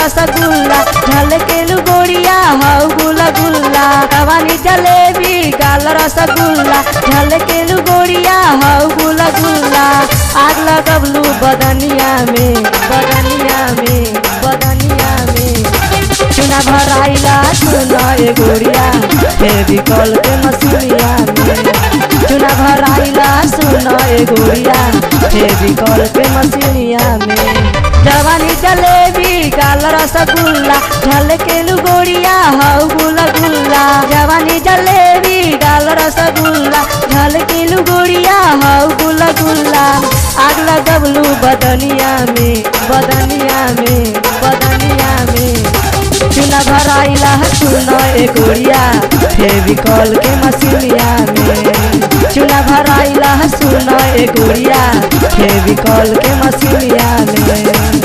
रसगुल्ला झलकेलू गोरिया हौ गुला गुल्ला जवानी जलेबी गाल रसगुल्ला झलकेलू गोरिया हौ गुला गुल्ला आग लगबलू बदनिया में बदनिया में बदनिया में चुना भराइला सुना ए गोरिया फेविकॉल के मसीनिया में चुना भराइला सुना ए गोरिया फेविकॉल के मसीनिया में जवानी जलेबी गाल रसगुल्ला झलकेलू गोरिया हौ गुला गुल्ला जवानी जलेबी गाल रसगुल्ला झलकेलू गोरिया हौ गुला गुल्ला आग लगबलू बदनिया में बदनिया में बदनिया में चुना भराइला सुना ए गोरिया फेविकॉल के मसीनिया में चुना भराइला सुना ए गोरिया फेविकॉल के मसीनिया में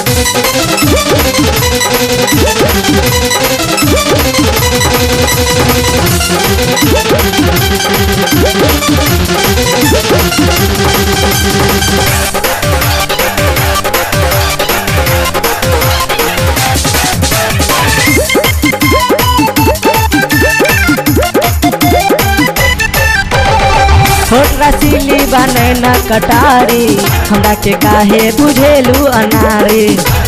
होठ रसीली बने न कटारी हमरा के काहे बुझेलू अनारी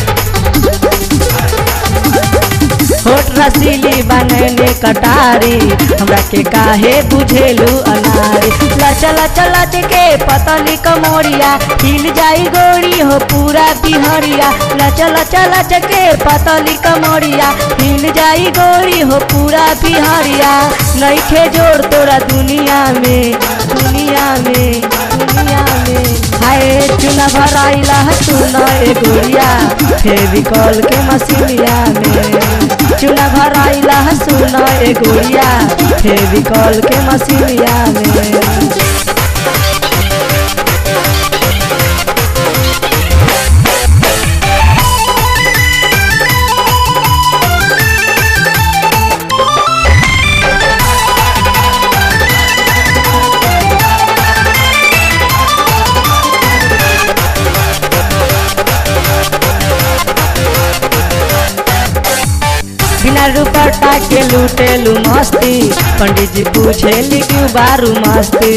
होठ रसीली बने न कटारी हमरा के काहे बुझेलू अनारी लचल चलत के पतली कमोरिया हिल जाई गोरी हो पूरा बिहरिया लचल चलत के पतली कमोरिया हिल जाई गोरी हो पूरा बिहरिया नइखे जोड़ तोरा दुनिया में दुनिया में दुनिया में हाय चुना भराइला सुना ए गोरिया फेविकॉल के मसीनिया में चुना भराइला सुना ए गोरिया फेविकॉल के मसीनिया में बिना रुपटा के लूटेलू मस्ती पंडित जी पूछेली क्यों बारू मस्ती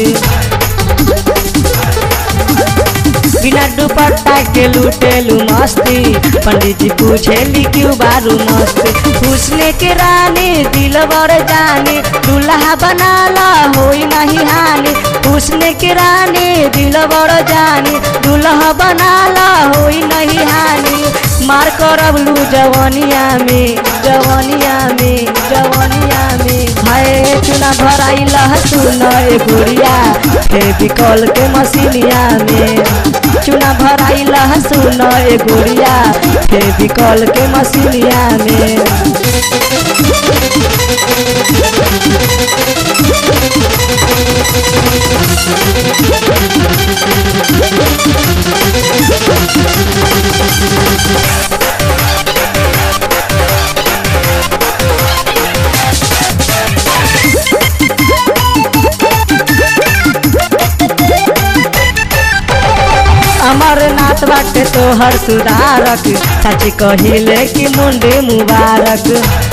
बिना दुपट्टा के लूटेलू मस्ती पंडित जी पूछेली क्यों बारू मस्ती पूछने के रानी दिल बर जानी दूल्हा बनाला होई नहीं हानि पूछने के रानी दिल बर जानी दूल्हा बनाला होई नहीं हानि मार करबलू जवानिया में जवानिया में जवानिया में हाय चुना भराइला सुना ए गोरिया फेविकॉल के मसीनिया में चुना भराइला सुना ए गोरिया फेविकॉल के मसीनिया में अमरनाथ बाटे तोहर सुधारक सच कहिले कि मुंडे मुबारक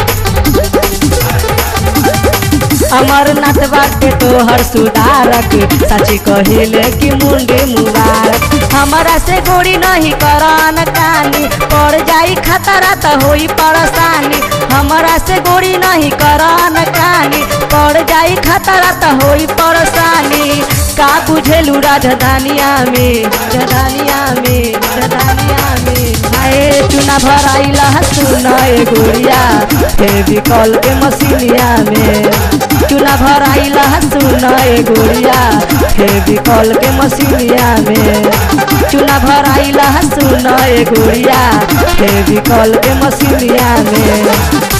अमरनाथ बाटे तोहर सुधारक सच कहिले कि मुंडे मुबारक हमारा से गोरी नहीं करान कानी पड़ जाई खतरा त होई परेशानी हमारा से गोरी नहीं करान कानी पड़ जाई खतरा त होई परेशानी का बुझेलू राजधानिया में राजधानिया में राजधानिया में हाय चुना भराइला सुना ए गोरिया फेविकॉल के मसीनिया में चुना भराइला सुना ए गोरिया फेविकॉल के मसीनिया में चुना भराइला सुना ए गोरिया फेविकॉल के मसीनिया में।